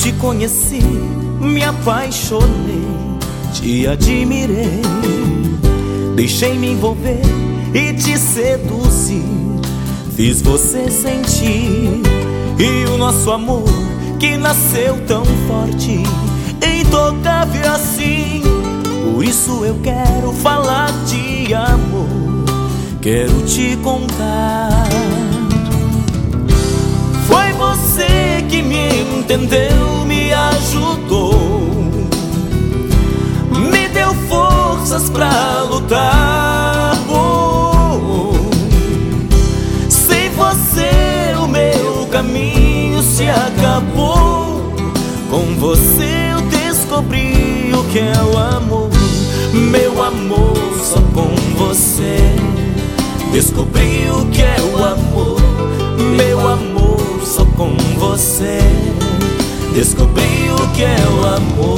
te conheci, me apaixonei, te admirei, deixei me envolver e te seduzir, fiz você sentir. E o nosso amor que nasceu tão forte, intocável assim. Por isso eu quero falar de amor, quero te contar. Foi você que me entendeu, me ajudou, me deu forças pra lutar. Sem você o meu caminho se acabou. Com você eu descobri o que é o amor. Meu amor, só com você descobri o que é o amor. Meu amor, só com você descobri o que é o amor.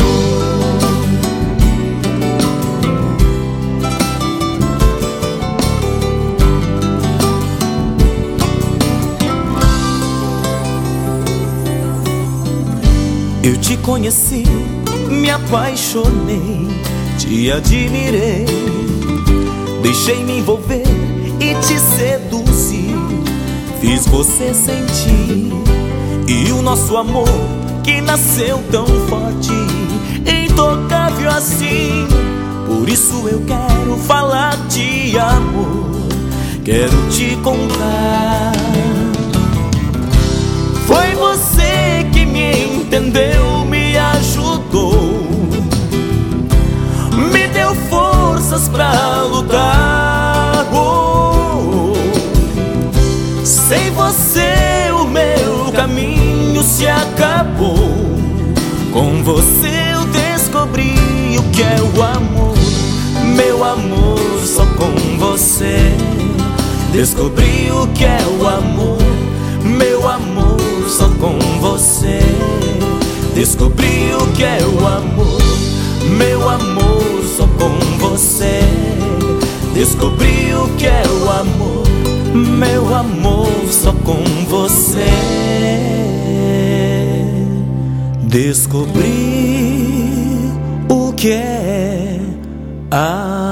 Eu te conheci, me apaixonei, te admirei, deixei me envolver e te seduzir, fiz você sentir. E o nosso amor que nasceu tão forte, intocável assim. Por isso eu quero falar de amor, quero te contar. Foi você que me entendeu, me ajudou, me deu forças pra lutar. Sem você o meu caminho se acabou. Com você eu descobri o que é o amor. Meu amor, só com você descobri o que é o amor. Meu amor, só com você descobri o que é o amor. Meu amor, só com você descobri o que é o amor. Meu amor, só com você descobri o que é amor.